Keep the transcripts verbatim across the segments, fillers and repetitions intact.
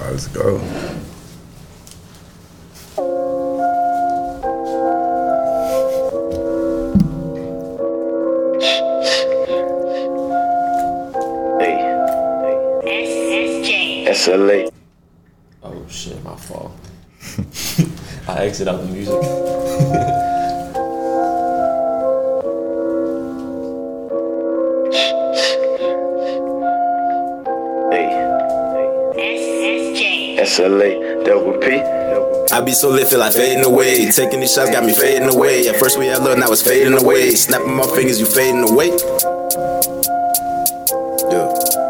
All right, let's go. S L A. Oh shit, my fault. I exit out the music. S L A, double P. I be so lit, feel like fading away. Taking these shots got me fading away. At first we had love, now it's fading away. Snapping my fingers, you fading away. Yeah.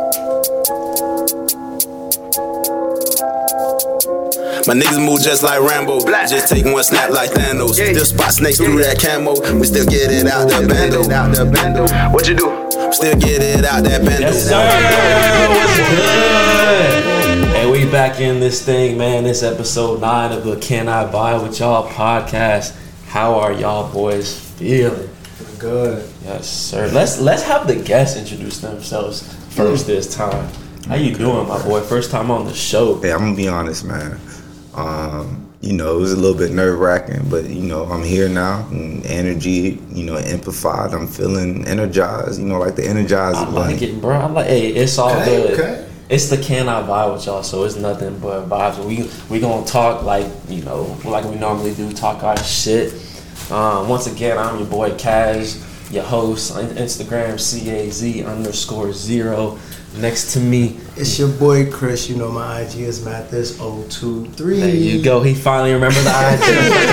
My niggas move just like Rambo. Just taking one snap like Thanos. Still spot snakes through that camo. We still get it out that bando. What you do? Still get it out that bando. Yes, sir. What's good? And we back in this thing, man. This episode nine of the Can I Buy With Y'all podcast. How are y'all boys feeling? Good. Yes, sir. Let's let's have the guests introduce themselves first this time. How you doing, my boy? First time on the show. Hey, I'm gonna be honest, man. Um, you know, it was a little bit nerve wracking, but you know, I'm here now. And energy, you know, amplified. I'm feeling energized. You know, like the Energizer I bunny. like it, bro. I like. Hey, it's all Okay, good. okay. It's the Can I Buy With Y'all, so it's nothing but vibes. We we gonna talk like you know, like we normally do, talk our shit. Um, once again, I'm your boy Kaz, your host on Instagram, C A Z underscore zero. Next to me, It's your boy Chris. You know my I G is Mathis zero two three. there you go. He finally remembered the I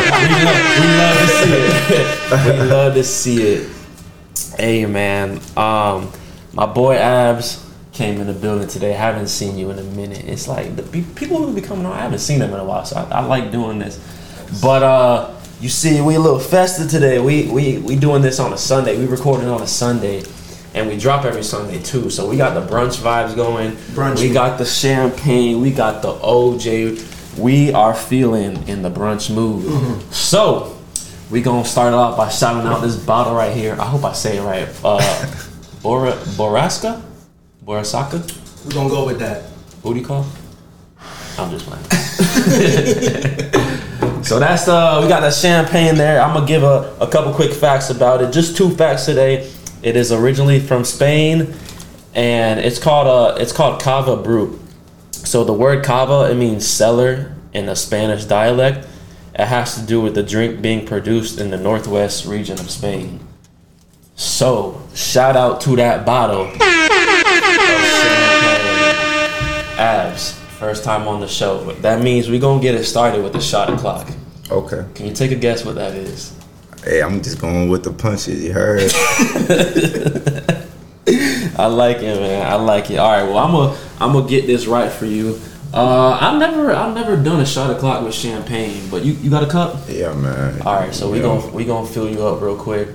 G. we, love, we love to see it. We love to see it. Hey man, um, my boy Abs came in the building today. I haven't seen you in a minute. It's like the pe- people who be coming on, I haven't seen them in a while, so I, I like doing this. But uh, you see, we a little festive today. We we we doing this on a Sunday. We recording on a Sunday, and we drop every Sunday too. So we got the brunch vibes going. Brunch. We got the champagne. We got the O J. We are feeling in the brunch mood. Mm-hmm. So we gonna start off by shouting out this bottle right here. I hope I say it right. Uh, Bora Boraska. Borasaka? We're gonna go with that. Booty call? I'm just playing. So that's uh we got the champagne there. I'm gonna give a, a couple quick facts about it. Just two facts today. It is originally from Spain, and it's called uh it's called Cava Brut. So the word cava, it means cellar in the Spanish dialect. It has to do with the drink being produced in the northwest region of Spain. So shout out to that bottle. Abs, first time on the show. But that means we're gonna get it started with the shot o'clock. Okay. Can you take a guess what that is? Hey, I'm just going with the punches. You heard? I like it, man. I like it. All right, well, I'm gonna I'm gonna get this right for you. Uh, I've never I've never done a shot o'clock with champagne, but you, you got a cup? Yeah, man. All right, so we Yeah. gonna we gonna fill you up real quick.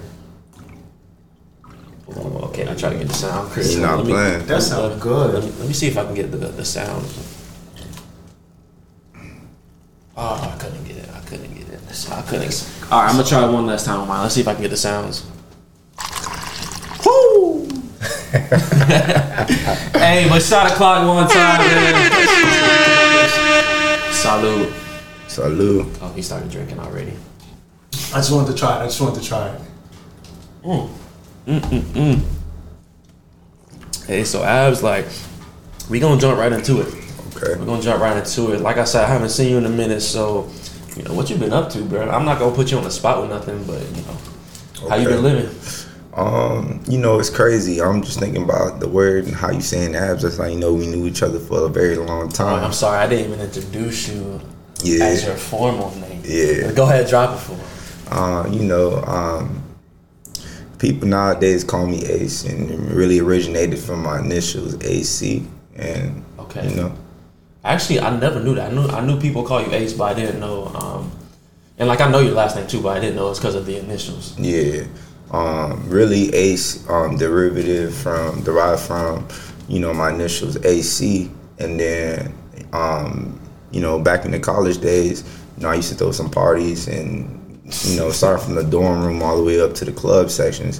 Okay, I try to get the sound. Chris, You're not let me- playing. That sounds good. Let me, let me see if I can get the the sound. Oh, I couldn't get it. I couldn't get it. I couldn't. All right, I'm gonna try one last time on mine. Let's see if I can get the sounds. Woo! Hey, but shot o'clock one time, man. Salud. Salute. Oh, he started drinking already. I just wanted to try it. I just wanted to try it. Mm. Mm-mm-mm. Hey, so Abs, like, we gonna jump right into it. Okay. We're gonna jump right into it. Like I said, I haven't seen you in a minute, so you know what you been up to, bro. I'm not gonna put you on the spot with nothing, but you know, how you Okay. been living? Um, you know, it's crazy. I'm just thinking about the word and how you saying abs. It's like, you know, we knew each other for a very long Oh, time. I'm sorry, I didn't even introduce you Yeah. as your formal name. Yeah. Go ahead, drop it for me. Uh, you know, um, people nowadays call me Ace, and it really originated from my initials, A C. And, Okay. you know, Actually, I never knew that. I knew I knew people call you Ace, but I didn't know. Um, and like I know your last name too, but I didn't know it's because of the initials. yeah. Um, really, Ace, um, derivative from, derived from, you know, my initials, A C. And then, um, you know, back in the college days, you know, I used to throw some parties and, you know, starting from the dorm room all the way up to the club sections.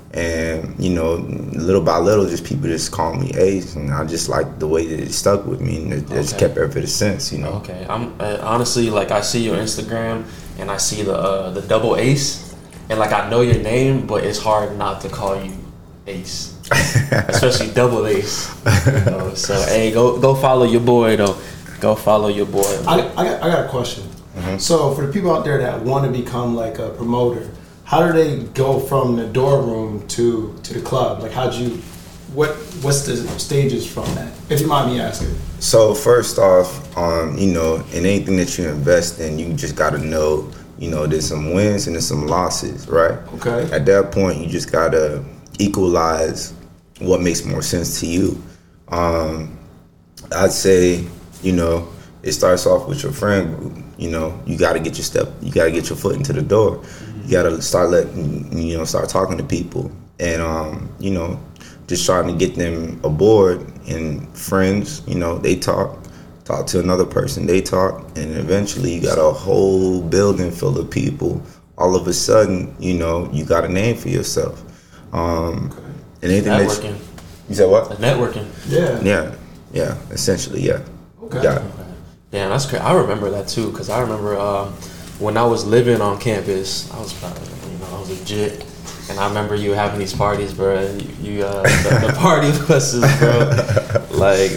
And, you know, little by little, just people just call me Ace, and I just like the way that it stuck with me, and it just Okay. kept ever since, you know. Okay, I'm uh, honestly like I see your Instagram and I see the uh, the double Ace, and like I know your name, but it's hard not to call you Ace, especially double Ace. You know? So hey, go go follow your boy though. Go follow your boy. I, I, got, I got a question. Mm-hmm. So for the people out there that want to become like a promoter, how do they go from the dorm room to to the club? Like how'd you, what what's the stages from that? If you mind me asking. So first off, um, you know, in anything that you invest in, you just gotta know, you know, there's some wins and there's some losses, right? Okay. At that point, you just gotta equalize what makes more sense to you. Um, I'd say, you know, it starts off with your friend group. You know, you gotta get your step, you gotta get your foot into the door. You gotta start letting, you know, start talking to people, and um, you know, just trying to get them aboard. And friends, you know, they talk, talk to another person, they talk, and eventually you got a whole building full of people. All of a sudden, you know, you got a name for yourself. Um, Okay. and anything that Networking. you, you said what? Networking. Yeah. Yeah, yeah, essentially, yeah. Okay. Got it. Damn, that's crazy. I remember that too, cause I remember um, when I was living on campus, I was probably, you know, I was legit, and I remember you having these parties, bro. You, you uh, the, the party buses, bro. Like,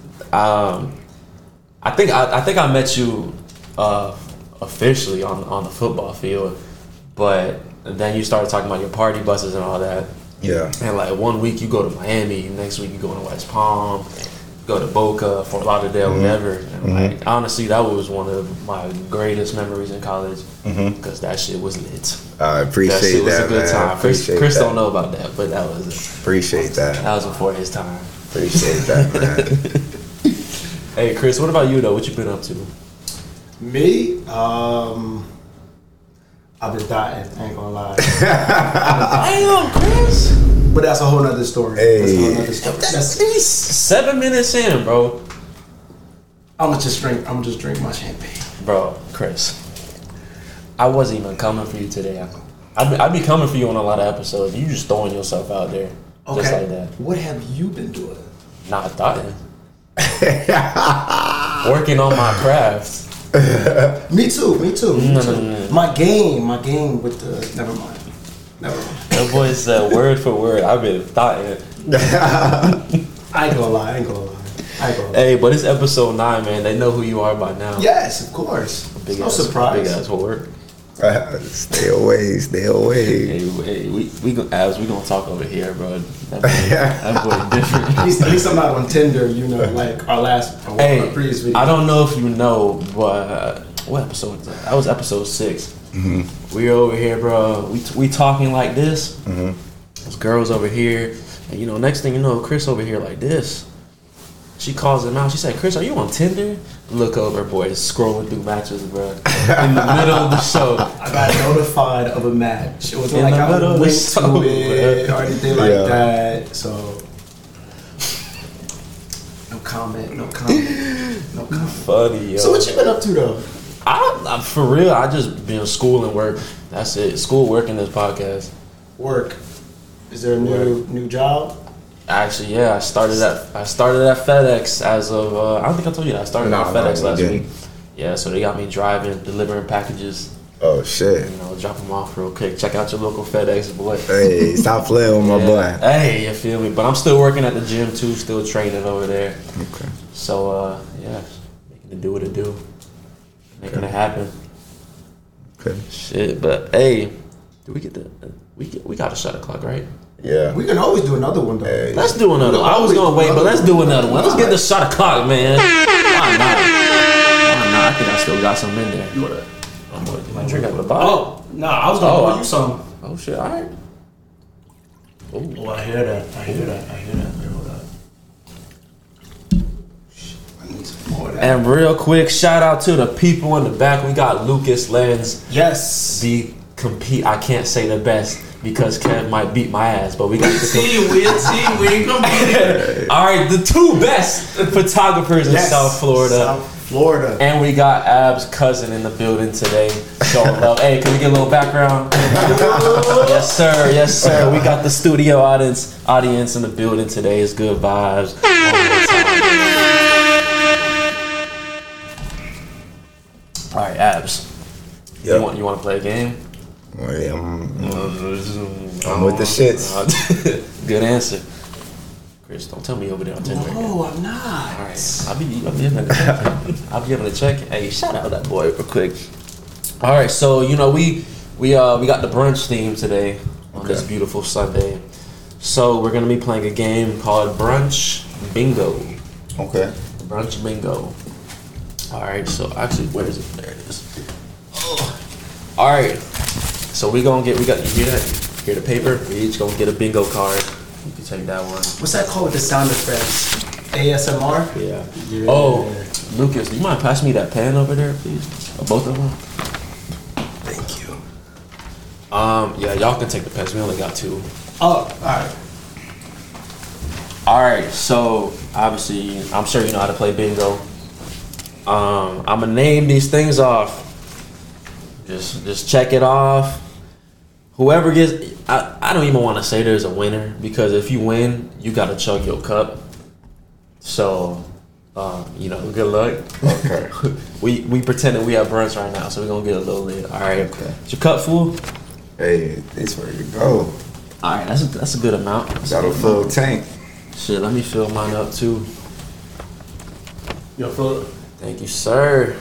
um, I think I, I think I met you uh, officially on on the football field, but then you started talking about your party buses and all that. Yeah. And like one week you go to Miami, next week you go to West Palm, go to Boca, Fort Lauderdale, Mm-hmm. whatever. And like honestly, that was one of my greatest memories in college because that shit was lit. I That appreciate shit was that, a good man. time. Chris, Appreciate Chris that. don't know about that, but that was Appreciate that. that was before his time. Appreciate that, man. Hey Chris, what about you though? What you been up to? Me, um, I've been dying. I ain't gonna lie. Damn, Chris. But that's a whole nother story. Hey. That's a whole nother story. That's, Seven minutes in, bro. I'm gonna just drink. I'm gonna just drink my champagne. Bro, Chris, I wasn't even coming for you today. I'd be, I'd be coming for you on a lot of episodes. You just throwing yourself out there, Okay. just like that. What have you been doing? Not thought. Working on my craft. Me too. Me too. Me No, too. no, no, no. My game. My game with the. Never mind. Never mind. That boy said word for word. I've been thought. I ain't gonna lie. I ain't gonna lie. I ain't gonna lie. Hey, but it's episode nine, man. They know who you are by now. Yes, of course. Big no ass, surprise. Big ass work. Stay away, stay away. Hey, hey, we we go, Abs, we gonna talk over here, bro. That boy, that boy different. At least, at least I'm not on Tinder. You know, like our last, our, Hey, our previous video. I don't know if you know, but uh, what episode was that? That was episode six. Mm-hmm. We were over here, bro. We we talking like this. Mm-hmm. There's girls over here, and you know, next thing you know, Chris over here like this. She calls him out. She said, "Chris, are you on Tinder?" Look over, boy, scrolling through matches, bro. In the middle of the show. I got notified of a match. It wasn't In like the I middle of the went show, to it bro. or anything like Yeah. that. So, no comment. No comment. No comment. Funny, yo. So what you been up to though? I, I for real, I just been school and work. That's it. School, work, and this podcast. Work. Is there a new new job? Actually, yeah, I started at I started at FedEx as of uh, I don't think I told you that I started No, at no, FedEx you last didn't. week. Yeah, so they got me driving, delivering packages. Oh shit. You know, drop them off real quick. Check out your local FedEx boy. Hey, stop playing with my Yeah. boy. Hey, you feel me? But I'm still working at the gym too, still training over there. Okay. So uh, yeah, making it do what it do, making Okay. it happen. Okay. Shit, but hey, do we get the we get, we got a shot o'clock, right? Yeah. We can always do another one though. Hey. Let's do another one. I was gonna wait, but let's do another one. Let's get the shot o'clock, man. Why not? Why not? I think I still got some in there. You wanna? I'm gonna get my drink out of the bottle. Oh, no, I was gonna Oh, pour I- you some. Oh shit! All right. Oh, I hear that. I hear that. I hear that. Wait, hold up. I need some more of that. And real quick, shout out to the people in the back. We got Lucas Lenz. Yes. The compete. I can't say the best because Kev might beat my ass, but we got the See, we'll see. We ain't gonna be there. All right, the two best photographers in Yes. South Florida. South Florida. And we got Ab's cousin in the building today. Showing love. Hey, can we get a little background? Yes, sir. Yes, sir. We got the studio audience audience in the building today. It's good vibes. All right, Abs. Yep. You want you want to play a game? Well, yeah, I'm, I'm with the shits. Good answer. Chris, don't tell me over there on Tinder. No, I'm not. All right, I'll be, I'll be able to check. I'll be able to check. Hey, shout out that boy real quick. All right, so you know we we uh we got the brunch theme today on Okay. this beautiful Sunday. So we're gonna be playing a game called Brunch Bingo. Okay. Brunch Bingo. All right, so actually, where is it? There it is. Oh. All right, so we gonna get we got you hear that? You hear the paper? We each gonna get a bingo card. You can take that one. What's that called with the sound effects? A S M R? Yeah. Yeah. Oh, Lucas, do you mind passing me that pen over there, please? Or both of them? Thank you. Um, yeah, y'all can take the pens. We only got two. Oh, alright. All right, so obviously, I'm sure you know how to play bingo. Um, I'm gonna name these things off. Just, just check it off. Whoever gets, I, I don't even want to say there's a winner because if you win, you gotta chug your cup. So, um, you know, good luck. Okay. we we pretending we have brunch right now, so we're gonna get a little lit. All right. Okay. Is your cup full? Hey, it's ready to go. All right, that's a, that's a good amount. That's Got a good full amount. tank. Shit, let me fill mine up too. Yo, Phil, Thank you, sir.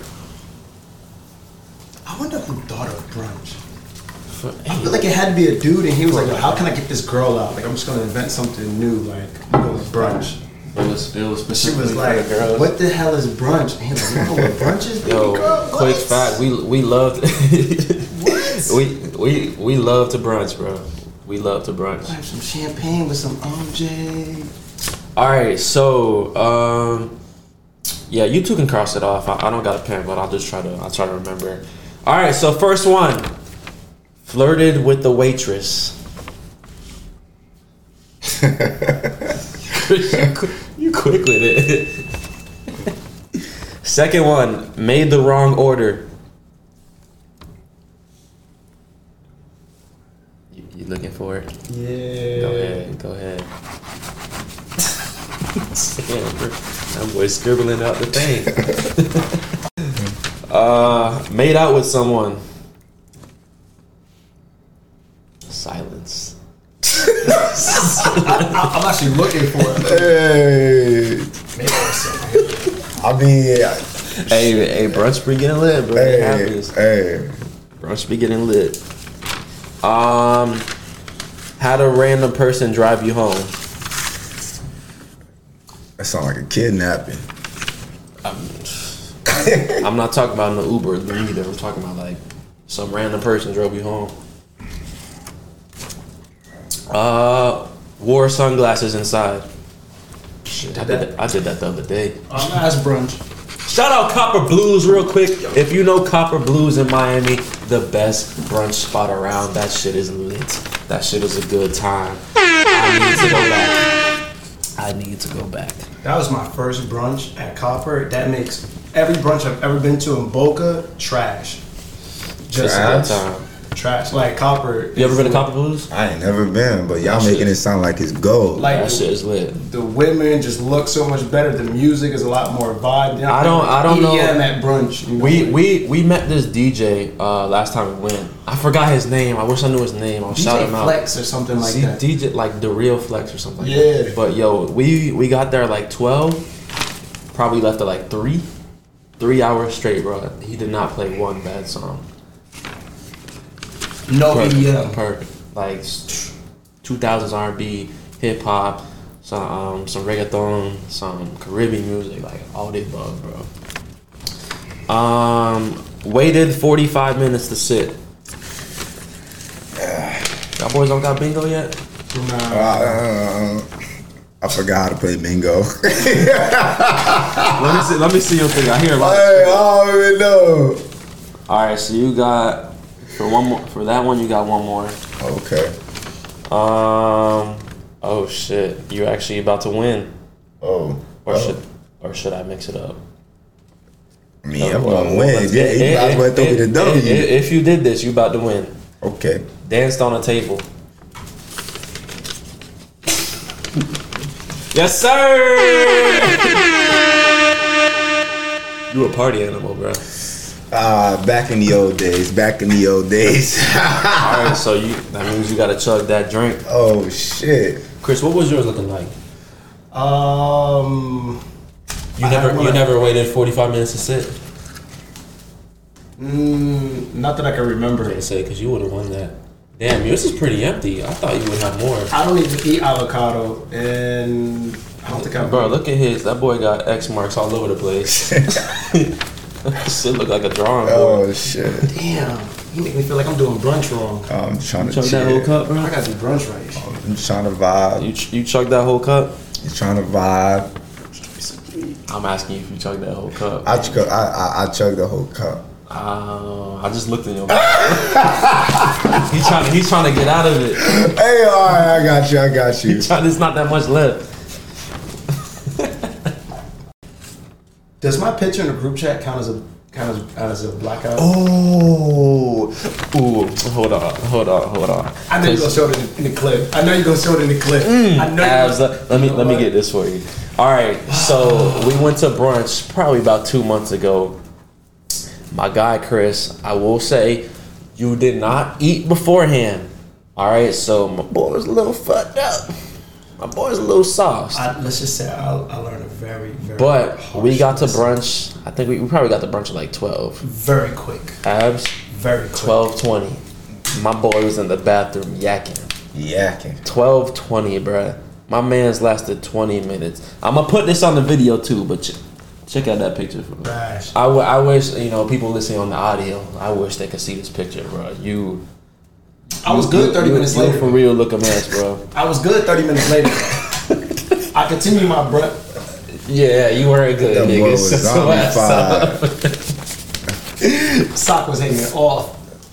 I wonder who thought of brunch. For, I feel like it had to be a dude, and he was like, "Yo, how can I get this girl out? Like, I'm just gonna invent something new, like go with brunch." it was it was She specifically was for like, the girls. "What the hell is brunch?" And he was like, "You know what brunch is, baby Yo, girl?" quick What? fact, we we love to What? we we we love to brunch, bro. We love to brunch. Have some champagne with some O J. All right, so um, yeah, you two can cross it off. I, I don't got a pen, but I'll just try to I'll try to remember. All right, so first one, flirted with the waitress. you, qu- you quick with it. Second one, made the wrong order. You, you looking for it? Yeah. Go ahead, go ahead. Damn, bro. That boy scribbling out the thing. uh, made out with someone. Silence. I'm actually looking for it. Hey. I mean, Hey, hey, brunch be getting lit, bro. It hey, happens. hey. Brunch be getting lit. Um, had a random person drive you home. That sound like a kidnapping. I'm, I'm not talking about an Uber either. I'm talking about like some random person drove you home. Uh, wore sunglasses inside. Shit, I did that. I did that the other day. Um, that's brunch. Shout out Copper Blues real quick. If you know Copper Blues in Miami, the best brunch spot around. That shit is lit. That shit is a good time. I need to go back. I need to go back. That was my first brunch at Copper. That makes every brunch I've ever been to in Boca trash. Just Trash? like, Time. trash. Like Copper. You ever is been to lit. Copper Blues? I ain't never been, but y'all That making shit- it sound like it's gold. Like That shit is lit. the women just look so much better. The music is a lot more vibe. You know, I don't- I don't know. E D M at brunch. You know? We we we met this D J uh, last time we went. I forgot his name. I wish I knew his name. I'll D shout J him out. Flex or something like See, that. D J like the real Flex or something. Like Yeah. That. But yo, we we got there like twelve. Probably left at like three. Three hours straight, bro. He did not play one bad song. No Perfect. E D M. Perfect. Like two thousands R and B, hip hop, some um, some reggaeton, some Caribbean music, like all the above, bro. Um, waited forty-five minutes to sit. Y'all boys don't got bingo yet? Uh, I forgot how to play bingo. Let me see. Let me see your thing. I hear a lot. Hey, I don't even know. All right, so you got for one more for that one. You got one more. Okay. Um. Oh shit! You're actually about to win, Oh. or oh. should or should I mix it up? Me, I'm gonna win. Yeah, you might as well throw me the W. If you did this, you about to win. Okay. Danced on a table. Yes, sir. You a party animal, bro. Uh, back in the old days. Back in the old days. All right, so you that means you gotta chug that drink. Oh shit. Chris, what was yours looking like? Um, You I never had you one- never waited forty-five minutes to sit. Mm, not that I can remember. I say because you would have won that. Damn, yours is pretty empty. I thought you would have more. I don't even eat avocado, and I don't think I. Bro, look at his. That boy got X marks all over the place. Shit look like a drawing board. Oh shit. Damn, you make me feel like I'm doing brunch wrong. I'm trying to Chug chill. that whole cup, bro. I gotta do brunch right. I'm trying to vibe. You ch- you chugged that whole cup? You trying to vibe. I'm asking you if you chugged that whole cup. I chug. I, I I chugged the whole cup. Uh, I just looked in your mouth. he's trying to he's trying to get out of it. Hey, all right, I got you. I got you. He's trying, there's not that much left. Does my picture in the group chat count as a count as, as a blackout? Oh, ooh, hold on, hold on, hold on. I know you're gonna show it in, in the clip. I know you're gonna show it in the clip. I know. Abs, you're let, let me let me get this for you. All right, so we went to brunch probably about two months ago. My guy Chris, I will say, you did not eat beforehand. All right, so my boy was a little fucked up. My boy's a little sauced. I, let's just say I, I learned a very very. But we got to lesson. brunch. I think we, we probably got to brunch at like twelve. very quick. Abs, Very quick. twelve twenty. My boy was in the bathroom yakking. Yakking. twelve twenty, bruh. My man's lasted twenty minutes. I'm gonna put this on the video too, but ch- check out that picture. Bash. I, w- I wish, you know, people listening on the audio, I wish they could see this picture, bro. You. I was good thirty you, minutes you later. for real look a mess, bro. I was good thirty minutes later. I continue my breath. Yeah, you weren't good, That boy nigga. was So zombie ass up. Sock was hanging off.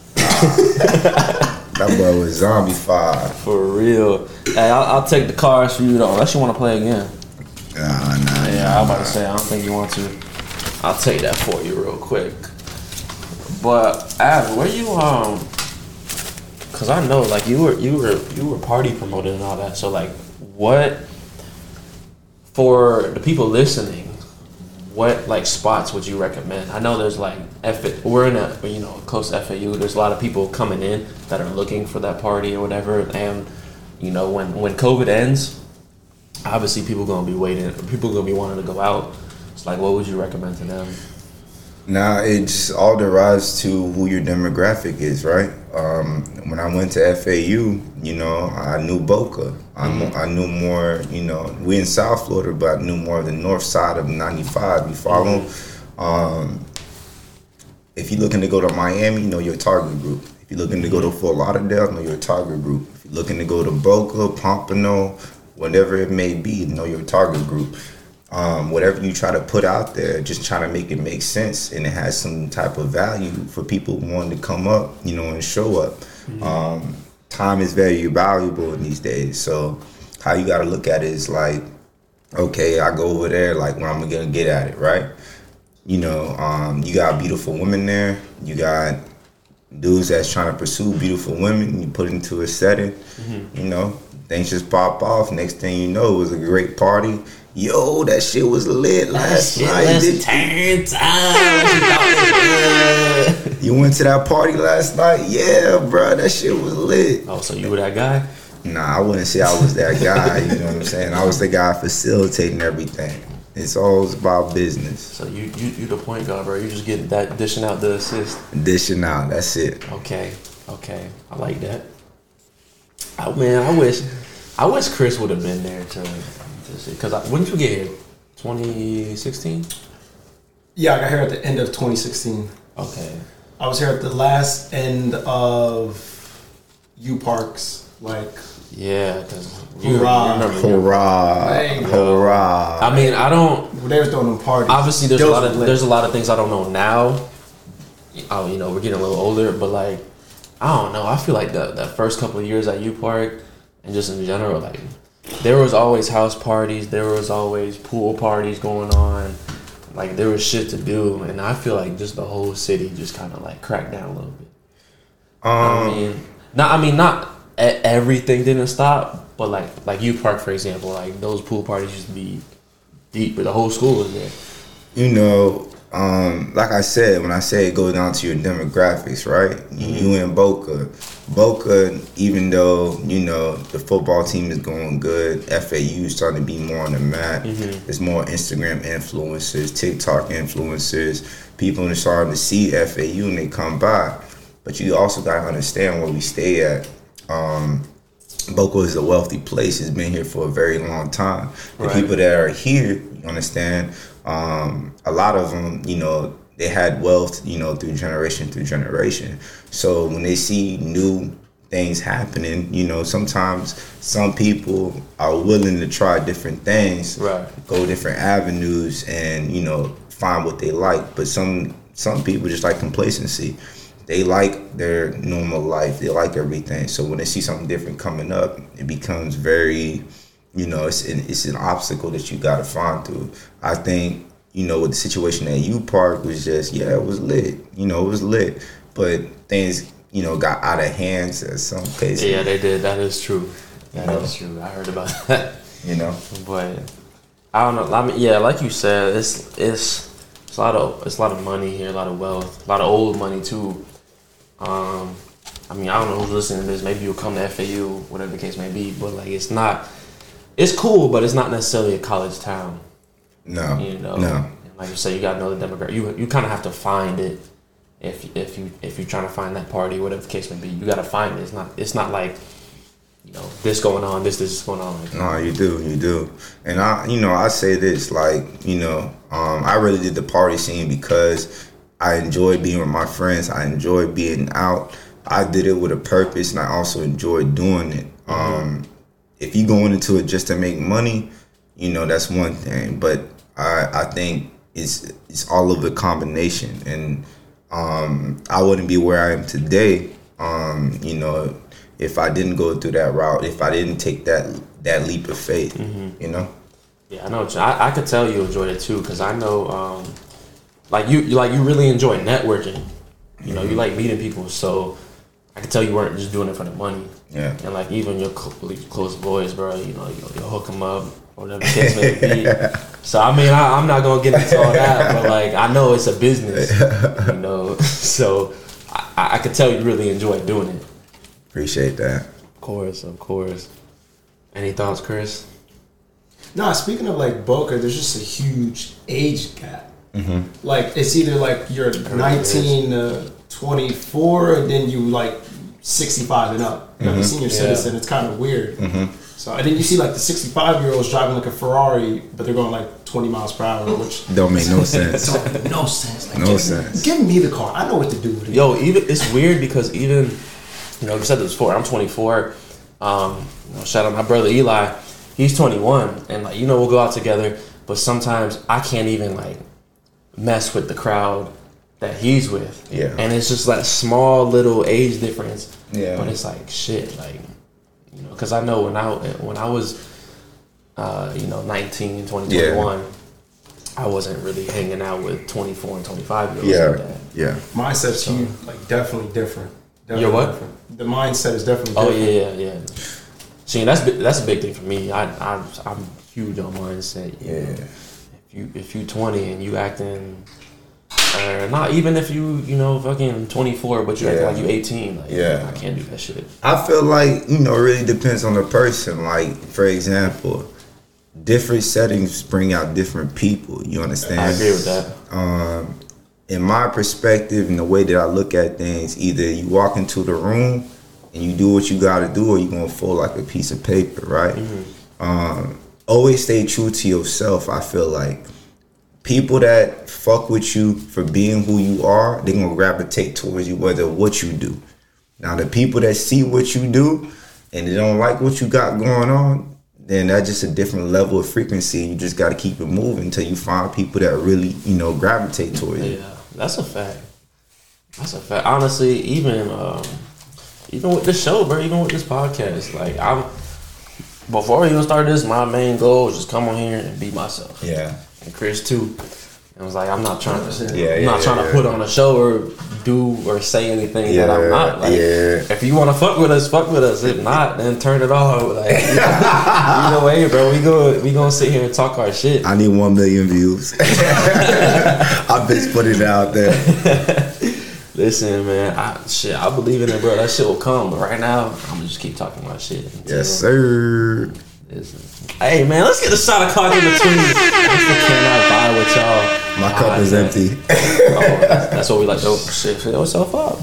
That boy was zombie five. For real. Hey, I'll, I'll take the cards for you though, unless you want to play again. Nah, nah. Yeah, I'm about to say I don't think you want to. I'll take that for you real quick. But Ab, where you um? Cause I know like you were you were you were party promoting and all that. So like, what for the people listening? What like spots would you recommend? I know there's like F. We're in a you know close F A U. There's a lot of people coming in that are looking for that party or whatever. And you know when when COVID ends, obviously people gonna be waiting. People gonna be wanting to go out. It's like, what would you recommend to them? Now it just all derives to who your demographic is, right? Um, when I went to F A U, you know, I knew Boca. I, Mm-hmm. mo- I knew more, you know, we in South Florida, but I knew more of the north side of ninety-five. You follow? Mm-hmm. Um, if you're looking to go to Miami, you know your target group. If you're looking to go to Fort Lauderdale, know your target group. If you're looking to go to Boca, Pompano, whatever it may be, know your target group. Um, whatever you try to put out there, just try to make it make sense and it has some type of value for people wanting to come up, you know, and show up. Mm-hmm. Um, time is very valuable in these days. So how you got to look at it is like, okay, I go over there, like when I'm going to get at it, right? You know, um, you got beautiful women there. You got dudes that's trying to pursue beautiful women. You put into a setting, mm-hmm. you know, things just pop off. Next thing you know, it was a great party. Yo, that shit was lit last night. Did turn time. You went to that party last night? Yeah, bro, that shit was lit. Oh, so you were that guy? Nah, I wouldn't say I was that guy. You know what I'm saying? I was the guy facilitating everything. It's all about business. So you you you the point guard, bro. You just get that dishing out the assist. Dishing out. That's it. Okay, okay, I like that. Oh man, I wish I wish Chris would have been there to to see. Cause I, when did you get here? twenty sixteen. Yeah, I got here at the end of twenty sixteen. Okay. I was here at the last end of U Parks, like. Yeah, because you, Hurrah. you remember. you- Hurrah. Hey. Hurrah. I mean, I don't. They was throwing them parties. Obviously, there's Those a lot were of lit. there's a lot of things I don't know now. Oh, you know, we're getting a little older, but like, I don't know. I feel like the that first couple of years at U Park and just in general, like, there was always house parties, there was always pool parties going on. like there was shit to do, and I feel like just the whole city just kind of like cracked down a little bit. Um, I mean, not I mean not e- everything didn't stop, but like like U Park for example, like those pool parties used to be deep, but the whole school was there. You know, um, like I said, when I say it goes down to your demographics, right? Mm-hmm. You in Boca. Boca, even though, you know, the football team is going good, F A U is starting to be more on the map. Mm-hmm. There's more Instagram influencers, TikTok influencers. People are starting to see F A U and they come by. But you also got to understand where we stay at. Um, Boca is a wealthy place. It's been here for a very long time. The right. people that are here, you understand, um, a lot of them, you know, they had wealth, you know, through generation through generation. So when they see new things happening, you know, sometimes some people are willing to try different things, right. go different avenues and, you know, find what they like. But some some people just like complacency. They like their normal life. They like everything. So when they see something different coming up, it becomes very, you know, it's an, it's an obstacle that you got to find through. I think, you know, with the situation at U Park was just, yeah, it was lit. You know, it was lit. But things, you know, got out of hands in some cases. Yeah, they did. That is true. That is true. I heard about that. You know? But I don't know. I mean, yeah, like you said, it's it's it's a lot of it's a lot of money here, a lot of wealth, a lot of old money too. Um, I mean, I don't know who's listening to this. Maybe you'll come to F A U, whatever the case may be. But like, it's not. It's cool, but it's not necessarily a college town. No. You know. No. And like you said, you got to know the demographic. You you kind of have to find it. If if you if you're trying to find that party, whatever the case may be, you got to find it. It's not it's not like, you know, this going on, this this is going on. No, you do, you do. And I, you know, I say this, like, you know, um, I really did the party scene because I enjoy being with my friends. I enjoy being out. I did it with a purpose, and I also enjoyed doing it. Mm-hmm. Um, if you going into it just to make money, you know, that's one thing. But I, I think it's it's all of a combination, and um, I wouldn't be where I am today. Um, you know, if I didn't go through that route, if I didn't take that that leap of faith, mm-hmm. you know. Yeah, I know. I, I could tell you enjoyed it too, because I know, um, like you, like you really enjoy networking. You know, mm-hmm. you like meeting people, so I could tell you weren't just doing it for the money. Yeah. And like even your cl- close boys, bro, you know, you'll, you'll hook them up or whatever the case may be. So I mean, I, I'm not gonna get into all that, but like I know it's a business, you know. So I, I could tell you really enjoy doing it. Appreciate that. Of course, of course. Any thoughts, Chris? Nah, speaking of like Boca, there's just a huge age gap. Mm-hmm. Like it's either like you're nineteen to twenty-four, and then you like sixty-five and up. You're mm-hmm. a senior yeah. citizen. It's kind of weird. Mm-hmm. So and then you see like the sixty-five year olds driving like a Ferrari, but they're going like twenty miles per hour, which don't make no sense. don't make no sense. Like, no give, sense. Give me the car. I know what to do with it. Yo, even it's weird because even, you know, you said this before. I'm twenty-four. Um, you know, shout out my brother Eli. He's twenty-one, and like you know we'll go out together, but sometimes I can't even like mess with the crowd that he's with. Yeah. And it's just that small little age difference. Yeah. But it's like shit, like you know, because I know when I when I was, uh, you know, nineteen, twenty, yeah. twenty-one, I wasn't really hanging out with twenty-four and twenty-five year olds. Yeah. Like that. Yeah. Mindset's So- huge, like definitely different. Definitely Your what? Different. The mindset is definitely Oh different. yeah, yeah. See, that's bi- that's a big thing for me. I I I'm huge on mindset. You Yeah. know? If you if you twenty and you acting, or not even if you you know fucking twenty-four, but you Yeah. acting like you eighteen. Like, Yeah. I can't do that shit. I feel like, you know, it really depends on the person. Like, for example, different settings bring out different people. You understand? I agree with that. Um, in my perspective and the way that I look at things, either you walk into the room and you do what you got to do, or you're going to fold like a piece of paper, right? Mm-hmm. Um, always stay true to yourself. I feel like people that fuck with you for being who you are, they're going to gravitate towards you, whether what you do. Now, the people that see what you do and they don't like what you got going on, then that's just a different level of frequency. You just got to keep it moving until you find people that really, you know, gravitate towards you. Yeah, that's a fact. That's a fact. Honestly, even um, even with this show, bro, even with this podcast, like I'm before we even started this, my main goal was just come on here and be myself. Yeah. And Chris too. And was like, I'm not trying to, Yeah, I'm yeah, not trying yeah. to put on a show or do or say anything that I'm not. Like, yeah. if you want to fuck with us, fuck with us. If not, then turn it off. Like, either way, bro, we go, we gonna sit here and talk our shit. I need one million views. I've been putting it out there. Listen, man, I, shit, I believe in it, bro. That shit will come. But right now, I'm gonna just keep talking my shit. until- Yes, sir. Listen. Hey, man, let's get a shot of coffee in between. I still cannot vibe with y'all. My cup Ah, is man. empty. Oh, that's, that's what we like. Oh, shit, fill yourself up.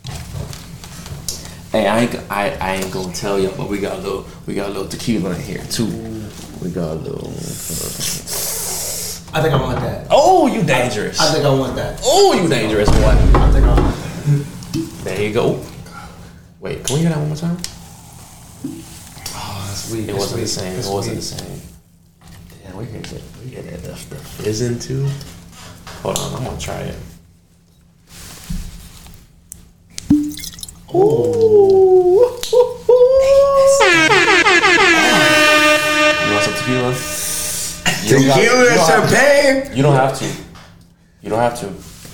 Hey, I ain't, I, I ain't gonna tell y'all, but we got a little, we got a little tequila in here too. We got a little. I think I want that. Oh, you dangerous. I think I want that. Oh, you dangerous boy. I think I want that. There you go. Wait, can we hear that one more time? Oh, that's weak. It wasn't the same. It wasn't the same. Damn, we heard that. We heard that the, the fizzing too. Hold on, I'm gonna try it. Ooh. You want some tequila? You don't got- you Tequila don't have- champagne. You don't have to. You don't have to.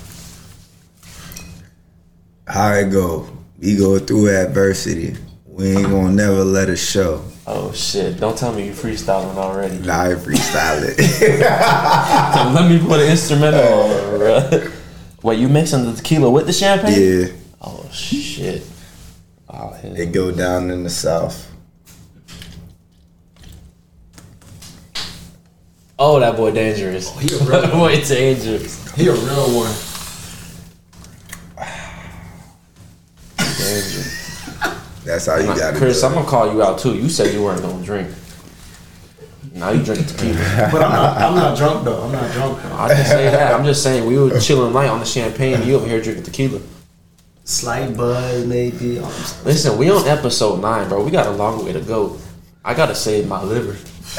How it go? We go through adversity. We ain't gonna never let it show. Oh shit! Don't tell me you freestyling already. Nah, I freestyle it. Let me put an instrumental on, bro. Wait, you mixing the tequila with the champagne? Yeah, Oh shit! Oh hell. it go down in the south. Oh, that boy dangerous. he a real That boy dangerous. He a real one. Dangerous. That's how you got it. Chris, I'm gonna call you out too. You said you weren't gonna drink. Now you drink tequila. But I'm not. I'm not drunk though. I'm not drunk. Though. I didn't say that. I'm just saying we were chilling light on the champagne. You over here drinking tequila. Slight buzz, maybe. Listen, we on episode nine, bro. We got a long way to go. I gotta save my liver.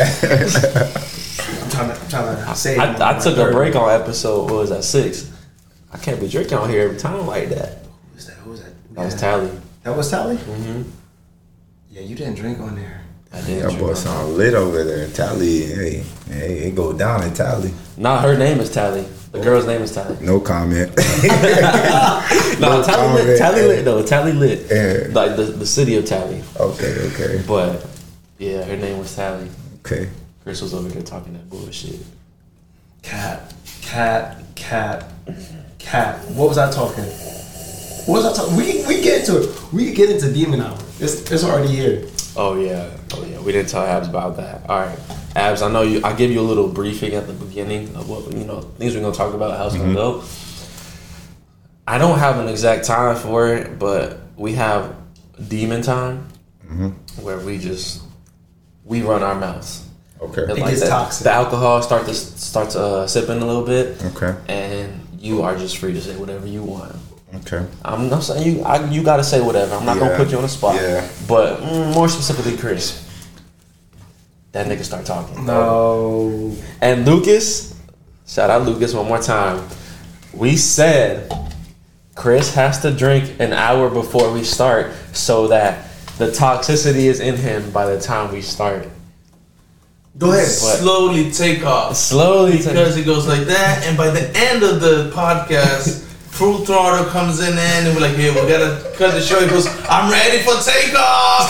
I'm trying to. I'm trying to say. I, I took a break on episode. What was that, six? I can't be drinking on here every time like that. Who was that? Who was that? That was Tally. That was Tally. Mm-hmm. Yeah, you didn't drink on there. I did. That boy sound lit over there. Tally, hey, hey, it go down in Tally. Nah, her name is Tally. The girl's name is Tally. No comment. No, Tally lit. comment. Tally lit though. Tally lit. Yeah. Like the, the city of Tally. Okay, okay, But yeah, her name was Tally. okay. Chris was over there talking that bullshit. Cat, cat, cat, cat. What was I talking? What was I talking? We we get into it. We can get into Demon Hour. It's it's already here. Oh yeah, oh yeah. We didn't tell Abs about that. All right, Abs. I know you. I give you a little briefing at the beginning of what you know things we're gonna talk about. How it's gonna go. I don't have an exact time for it, but we have demon time where we just we run our mouths. Okay. And It gets the, toxic. The alcohol start to starts uh, sipping a little bit. Okay. And you are just free to say whatever you want. Okay. I'm not saying you. I, you got to say whatever. I'm not Yeah. gonna put you on the spot. Yeah. But mm, more specifically, Chris. That nigga start talking. No. And Lucas, shout out Lucas one more time. We said Chris has to drink an hour before we start so that the toxicity is in him by the time we start. Go ahead. What? Slowly take off. Slowly, Because it goes like that, and by the end of the podcast, Full Throttle comes in and we're like, hey, we gotta cut the show. He goes, I'm ready for takeoff.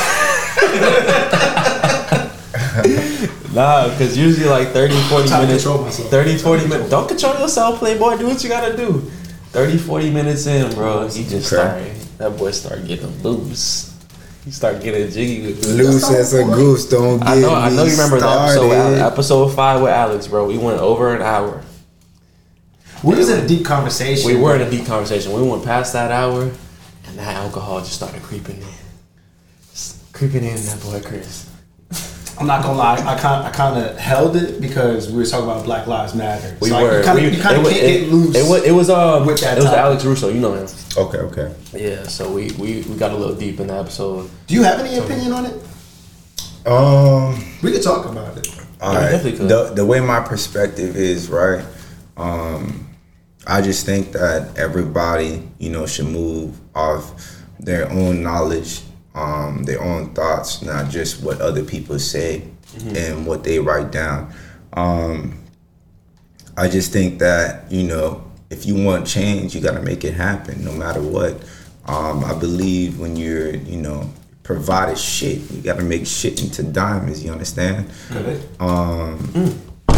Nah, because usually like thirty, forty Trying to minutes. control myself. thirty, forty minutes. Don't control yourself, Playboy. Do what you gotta do. thirty, forty minutes in, bro. He just Okay. started. That boy started getting loose. He started getting jiggy with me. Loose as a goose, don't get I know, I know you remember the episode, with started. Ale- episode five with Alex, bro. We went over an hour. We was in a deep conversation. We were in a deep conversation. We went past that hour, and that alcohol just started creeping in. Just creeping in, that boy Chris. I'm not gonna lie. I kind I kind of held it because we were talking about Black Lives Matter. We so were. You kind of we, you kind it of was- can't it, get loose. It was. It was. Um. with that it was topic. Alex Russo. You know him. Okay, okay. Yeah. So we, we we got a little deep in the episode. Do you have any opinion on it? Um. We could talk about it. All Yeah, we right. definitely could. The the way my perspective is, right? Um, I just think that everybody, you know, should move off their own knowledge, um, their own thoughts, not just what other people say and what they write down. Um, I just think that, you know, if you want change, you got to make it happen no matter what. Um, I believe when you're, you know, provided shit, you got to make shit into diamonds, you understand? Good. Um, mm.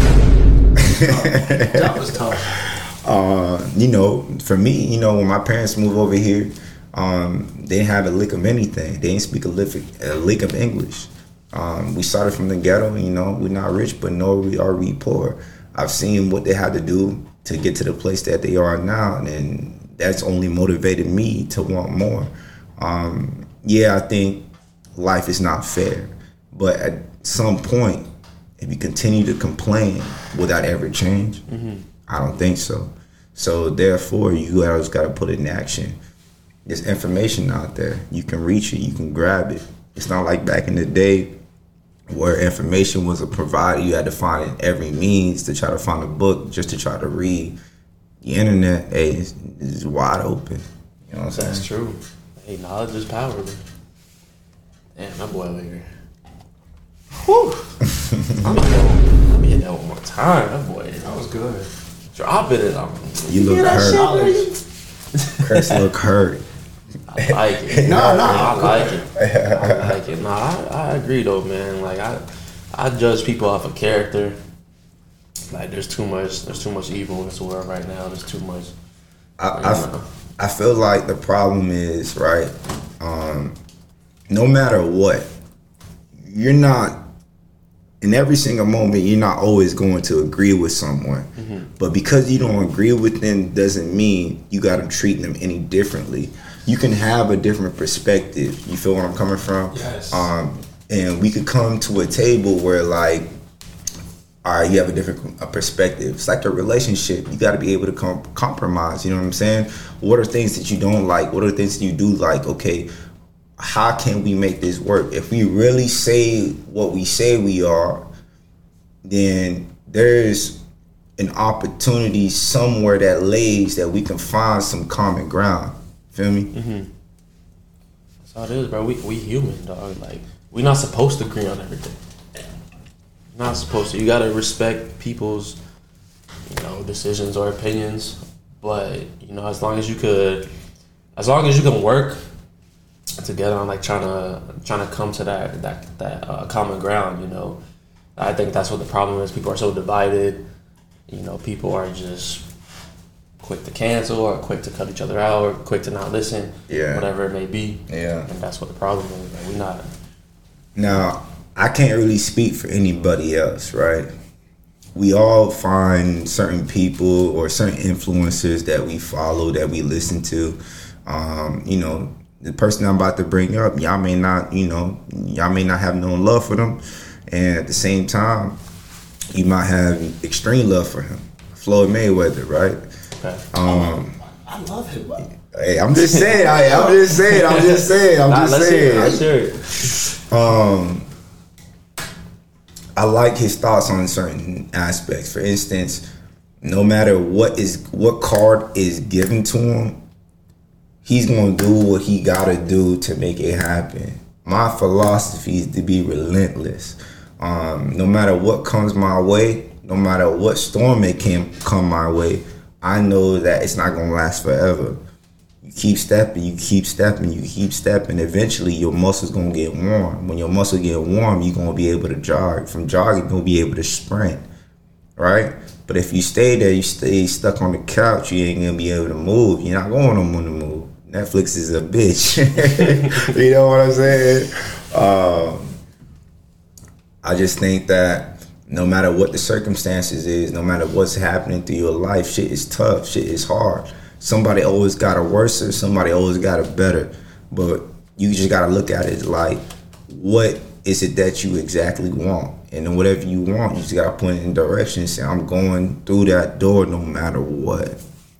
That was tough. Uh, you know, for me, you know, when my parents moved over here, um, they didn't have a lick of anything. They didn't speak a lick, a lick of English. Um, we started from the ghetto, you know, we're not rich, but nor we are we poor. I've seen what they had to do to get to the place that they are now, and that's only motivated me to want more. Um, yeah, I think life is not fair, but at some point, if you continue to complain, will that ever change? Mm-hmm. I don't think so. So therefore, you always got to put it in action. There's information out there. You can reach it. You can grab it. It's not like back in the day where information was a provider. You had to find it every means to try to find a book just to try to read. The internet, hey, is, is wide open. You know what I'm saying? That's true. Hey, knowledge is power. Man. Damn, my boy over here. Whew. I'm gonna hit that one more time. That boy. That was good. Dropping it. I'm, you look hurt. Chris look hurt. I like it. no, no. I like it. I like it. No, I, I agree though, man. Like I, I judge people off of character. Like there's too much. There's too much evil in this world right now. There's too much. I, I, I feel like the problem is right. Um, no matter what, you're not. In every single moment, you're not always going to agree with someone. Mm-hmm. But because you don't agree with them doesn't mean you got to treat them any differently. You can have a different perspective. You feel where I'm coming from? Yes. Um, and we could come to a table where, like, all right, you have a different a perspective. It's like a relationship. You got to be able to com- compromise. You know what I'm saying? What are things that you don't like? What are things that you do like? Okay, how can we make this work? If we really say what we say we are, then there's an opportunity somewhere that lays that we can find some common ground. Feel me? Mm-hmm. That's all it is, bro. We we human, dog. Like we're not supposed to agree on everything. Not supposed to. You gotta respect people's, you know, decisions or opinions. But you know, as long as you could, as long as you can work together on like trying to trying to come to that that that uh, common ground, you know, I think that's what the problem is. People are so divided. You know, people are just quick to cancel or quick to cut each other out or quick to not listen. Yeah. Whatever it may be. Yeah. And that's what the problem is. Like, we not. Now, I can't really speak for anybody else, right? We all find certain people or certain influencers that we follow, that we listen to. Um, you know, the person I'm about to bring up, y'all may not, you know, y'all may not have no love for them. And at the same time, you might have extreme love for him. Floyd Mayweather, right? Okay. Um, I love him. Hey, I'm just saying. I, I'm just saying. I'm just saying. I'm nah, just let's saying. Hear it, let's hear it. Um, I like his thoughts on certain aspects. For instance, no matter what is what card is given to him, he's gonna do what he gotta do to make it happen. My philosophy is to be relentless. Um, no matter what comes my way, no matter what storm it can come my way, I know that it's not gonna last forever. You keep stepping, you keep stepping, you keep stepping. Eventually, your muscles gonna get warm. When your muscles get warm, you're gonna be able to jog. From jogging, you're gonna be able to sprint, right? But if you stay there, you stay stuck on the couch, you ain't gonna be able to move. You're not going on the move. Netflix is a bitch. You know what I'm saying? Um, I just think that no matter what the circumstances is, no matter what's happening through your life, shit is tough, shit is hard. Somebody always got it worse, somebody always got it better. But you just gotta look at it like, what is it that you exactly want? And then whatever you want, you just gotta point it in direction and say, I'm going through that door no matter what.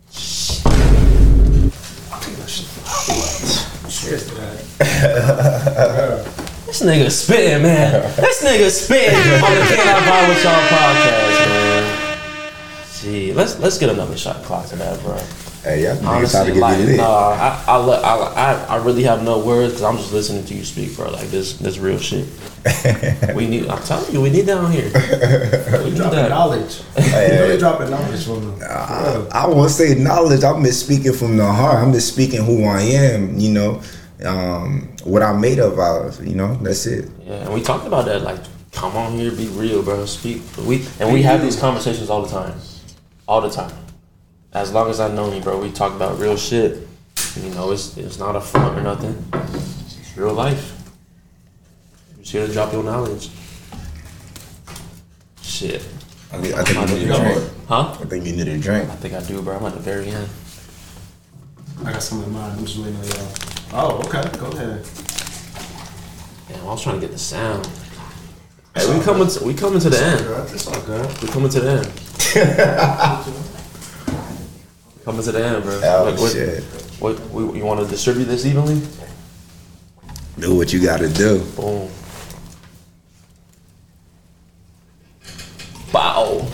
This nigga spitting, man. This nigga spitting on the Can I Vibe With Y'all podcast, man. Gee, let's let's get another shot clock to that, bro. Hey, y'all niggas trying Honestly, to get like, me lit. nah, I, I, look, I, I, I really have no words because I'm just listening to you speak, bro. Like this, this real shit. We need. I'm telling you, we need down here. We need dropping that. knowledge. Hey, Really hey. dropping knowledge from them. I, I won't say knowledge. I'm just speaking from the heart. I'm just speaking who I am. You know, um, what I'm made of. Out of, you know, that's it. Yeah, and we talked about that. Like, come on here, be real, bro. Speak. We and we have these conversations all the time, all the time. As long as I've known you, bro, we talk about real shit. You know, it's it's not a front or nothing. It's real life. Just here to drop your knowledge. Shit. I, think- I think I'm you about need to a go. drink. Huh? I think you need a drink. I think I do, bro. I'm at the very end. I got some in mind. I'm just waiting on y'all. Oh, okay. Go ahead. Damn, I was trying to get the sound. Hey, we coming to we coming to the end. It's all good. We coming to the end. Coming to the end, bro. Oh, What- what- shit. What, we, you want to distribute this evenly? Do what you gotta do. Boom. Bow.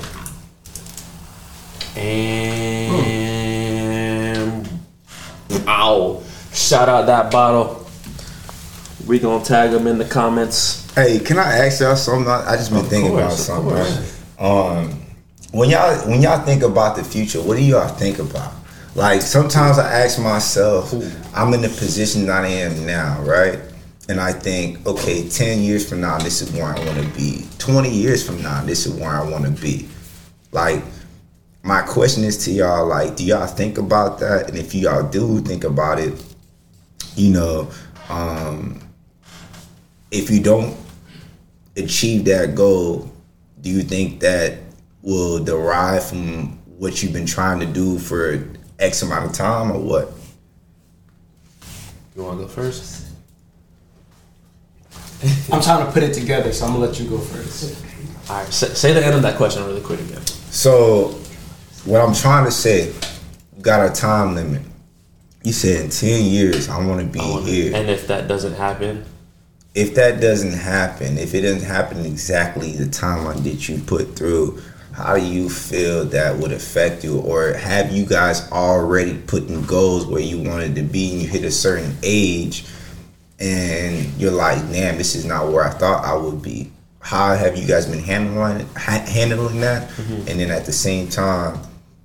And ow. Shout out that bottle. We gonna tag them in the comments. Hey, can I ask y'all something? I I just been Of thinking about course, of something. course. Right? Um, when y'all when y'all think about the future, what do y'all think about? Like sometimes I ask myself, I'm in the position that I am now, right? And I think, okay, ten years from now, this is where I want to be. twenty years from now, this is where I want to be. Like, my question is to y'all, like, do y'all think about that? And if y'all do think about it, you know, um, if you don't achieve that goal, do you think that will derive from what you've been trying to do for X amount of time or what? You wanna go first? I'm trying to put it together, so I'm gonna let you go first. All right. Say, say the end of that question really quick again. So, what I'm trying to say, you got a time limit. You said in ten years, I want to be I wanna- here. And if that doesn't happen, If that doesn't happen, if it doesn't happen exactly the timeline that you put through, how do you feel that would affect you? Or have you guys already put in goals where you wanted to be and you hit a certain age and you're like, damn, this is not where I thought I would be? How have you guys been handling ha- handling that? Mm-hmm. And then at the same time,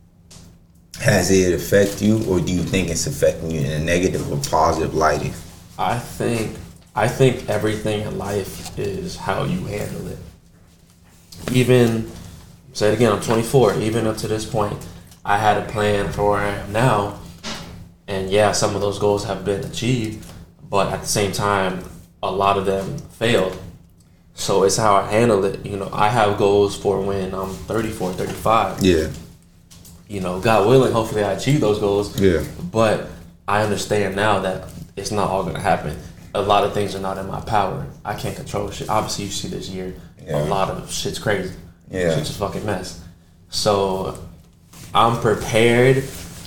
has it affect you, or do you think it's affecting you in a negative or positive lighting? I think I think everything in life is how you handle it. Even say it again, I'm twenty-four. Even up to this point, I had a plan for where I am now, and yeah, some of those goals have been achieved, but at the same time, a lot of them failed. So it's how I handle it. You know, I have goals for when I'm thirty-four, thirty-five. Yeah. You know, God willing, hopefully I achieve those goals. Yeah. But I understand now that it's not all gonna happen. A lot of things are not in my power. I can't control shit. Obviously, you see this year, Yeah. a lot of shit's crazy. Yeah. Shit's a fucking mess. So I'm prepared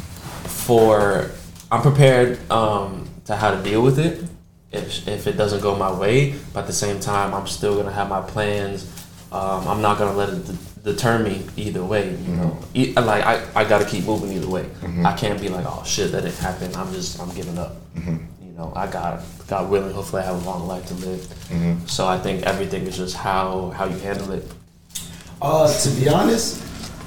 for. I'm prepared um, to how to deal with it if if it doesn't go my way. But at the same time, I'm still gonna have my plans. Um, I'm not gonna let it de- deter me either way. You know, e- like I, I gotta keep moving either way. I can't be like, oh shit, that didn't happen. I'm just I'm giving up. You know, I got God willing. Hopefully, I have a long life to live. So I think everything is just how how you handle it. Uh, to be honest,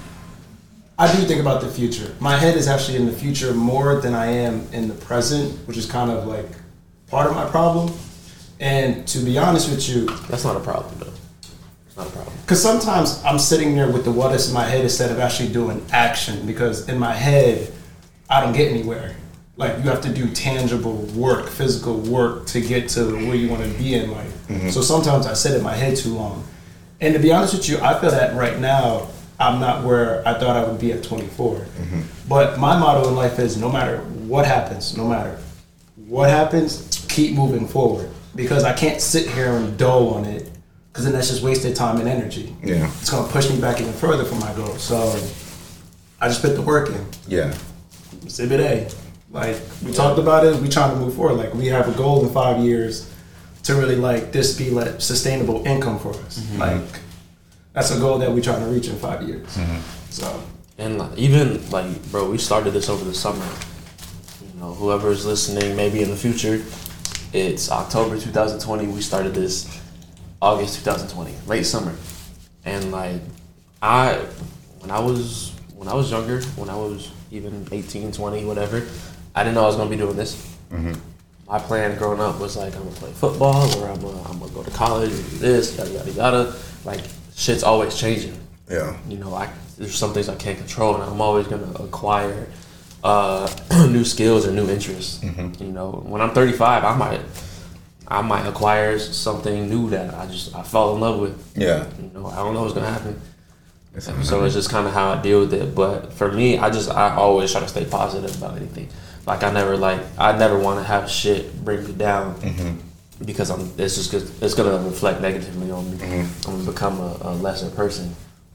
I do think about the future. My head is actually in the future more than I am in the present, which is kind of like part of my problem. And to be honest with you, That's not a problem though. It's not a problem. because sometimes I'm sitting there with the what is in my head instead of actually doing action. Because in my head, I don't get anywhere. Like you have to do tangible work, physical work to get to where you want to be in life. So sometimes I sit in my head too long. And to be honest with you, I feel that right now I'm not where I thought I would be at twenty-four. But my motto in life is no matter what happens, no matter what happens, keep moving forward. Because I can't sit here and dwell on it, because then that's just wasted time and energy. Yeah. It's going to push me back even further from my goal. So I just put the work in. Yeah. Exhibit A. Like, we talked about it, we trying to move forward. Like, we have a goal in five years to really, like, this be, like, sustainable income for us. Like, that's a goal that we're trying to reach in five years. So, And like, even like, bro, we started this over the summer. You know, whoever's listening, maybe in the future, it's October twenty twenty. We started this August twenty twenty, late summer. And like, I, when I was when I was younger, when I was even eighteen, twenty, whatever, I didn't know I was gonna be doing this. Mm-hmm. My plan growing up was like, I'm gonna play football, or I'm gonna, I'm gonna go to college and do this, yada yada yada. Like, shit's always changing. Yeah. You know, I there's some things I can't control, and I'm always gonna acquire uh, new skills or new interests. Mm-hmm. You know, when I'm thirty-five, I might I might acquire something new that I just I fall in love with. Yeah. You know, I don't know what's gonna happen. That's And so it's just kind of how I deal with it. But for me, I just I always try to stay positive about anything. Like I never like I never want to have shit bring me down. Mm-hmm. Because I'm it's just cause it's gonna reflect negatively on me. Mm-hmm. I'm gonna become a, a lesser person.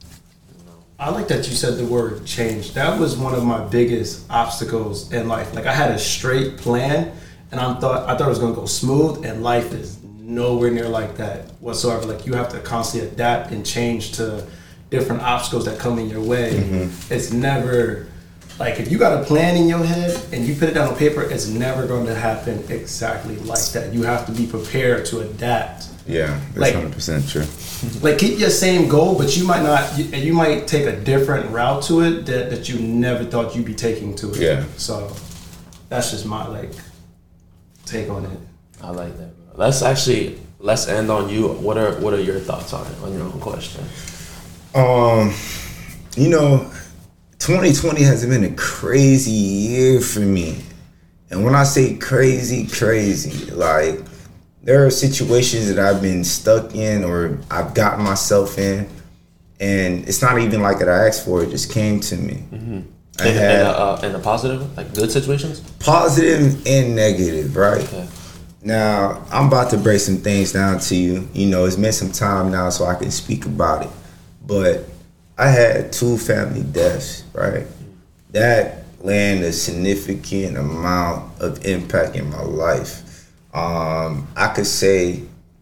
I like that you said the word change. That was one of my biggest obstacles in life. Like I had a straight plan, and I thought I thought it was gonna go smooth, and life is nowhere near like that whatsoever. Like you have to constantly adapt and change to different obstacles that come in your way. Mm-hmm. It's never like if you got a plan in your head and you put it down on paper, it's never going to happen exactly like that. You have to be prepared to adapt. Yeah, that's Like- one hundred percent true. Like keep your same goal, but you might not. You, you might take a different route to it that, that you never thought you'd be taking to it. Yeah. So that's just my like take on it. I like that, bro. Let's actually let's end on you. What are what are your thoughts on it, on your own question? Um, you know, twenty twenty has been a crazy year for me. And when I say crazy, crazy, like there are situations that I've been stuck in or I've gotten myself in, and it's not even like that I asked for it, it just came to me. Mm-hmm. I In, had in, a, uh, in a positive, like good situations? positive and negative, right? Okay. Now, I'm about to break some things down to you. You know, it's been some time now so I can speak about it. But I had two family deaths, right? That land a significant amount of impact in my life. Um, I could say,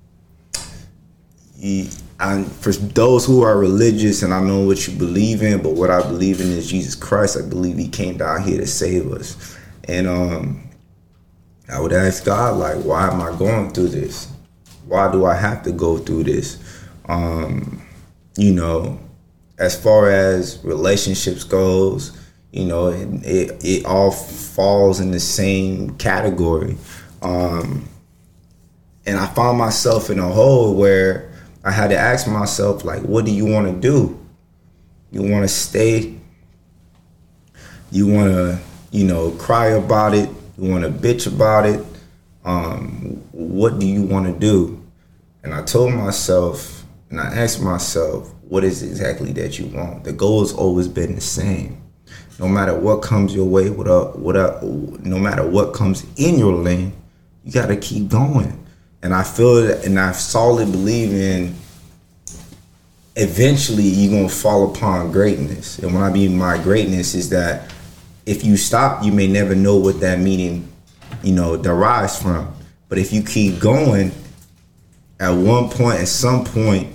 you, I, for those who are religious, and I know what you believe in, but what I believe in is Jesus Christ. I believe he came down here to save us. And um, I would ask God, like, why am I going through this? Why do I have to go through this? Um, you know, as far as relationships goes, you know, it, it, it all falls in the same category. Um, and I found myself in a hole where I had to ask myself, like, what do you want to do? You want to stay? You want to, you know, cry about it? You want to bitch about it? Um, what do you want to do? And I told myself, and I asked myself, what is exactly that you want? The goal has always been the same. No matter what comes your way, what up, what up, no matter what comes in your lane, you gotta keep going. And I feel that, and I solidly believe in eventually you're gonna fall upon greatness. And when I mean my greatness is that if you stop, you may never know what that meaning, you know, derives from. But if you keep going, at one point, at some point,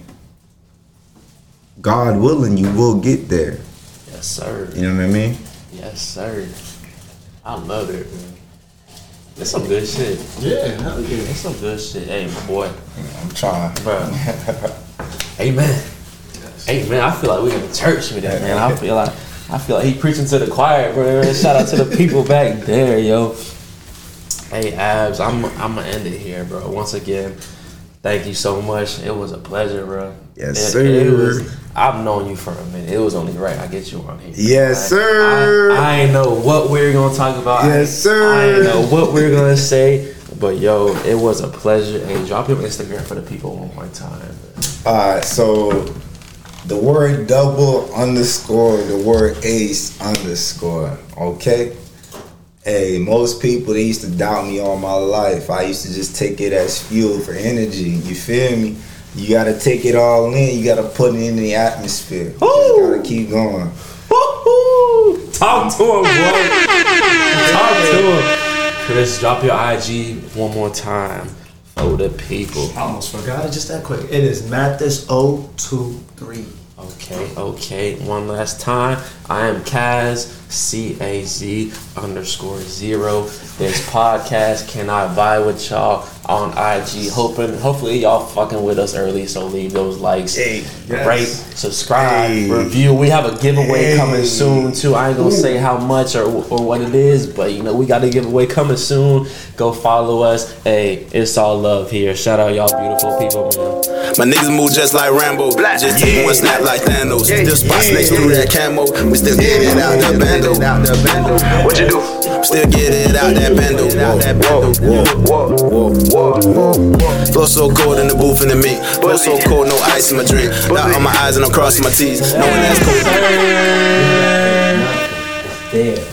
God willing, you will get there. Yes, sir. You know what I mean? Yes, sir. I love it, man. That's some good shit. Yeah, hell yeah. That's some good shit. Hey, my boy. I'm trying. Bro. Amen. Amen. I feel like we're in the church with that, man. I feel like I feel like he preaching to the choir, bro. Shout out to the people back there, yo. Hey, Abs, I'm I'm gonna end it here, bro. Once again, thank you so much. It was a pleasure, bro. Yes, it, sir. It was, I've known you for a minute. It was only right I get you on here. Yes, I, sir. I, I ain't know what we were gonna talk about. Yes, I, sir. I ain't know what we were gonna say. But yo, it was a pleasure. Hey, drop your Instagram for the people one more time. Alright, so the word double underscore the word ace underscore. Okay? Hey, most people, they used to doubt me all my life. I used to just take it as fuel for energy. You feel me? You gotta take it all in. You gotta put it in the atmosphere. You just gotta keep going. Woo-hoo! Talk to him, boy. Talk to him. Chris, drop your I G one more time for the people. I almost forgot it just that quick. It is Mathis zero two three. Okay, okay. One last time. I am Kaz, C A Z underscore zero. This podcast, Can I Vibe with y'all on I G. Hoping, hopefully y'all fucking with us early, so leave those likes, Hey, yes. rate, subscribe, Hey. review. We have a giveaway Hey. coming soon too. I ain't gonna say how much or or what it is, but you know we got a giveaway coming soon. Go follow us. Hey, it's all love here. Shout out y'all beautiful people, man. My niggas move just like Rambo. Just taking one snap like Thanos. Still spot snakes through that camo. We still get it out the bando. What you do? Still get it out that bando. Whoa, whoa, whoa, whoa. Flow so cold in the booth in the meat. Flow so cold, no ice in my drink. Dot on my eyes and I'm crossing my T's. Knowing that's cold. There.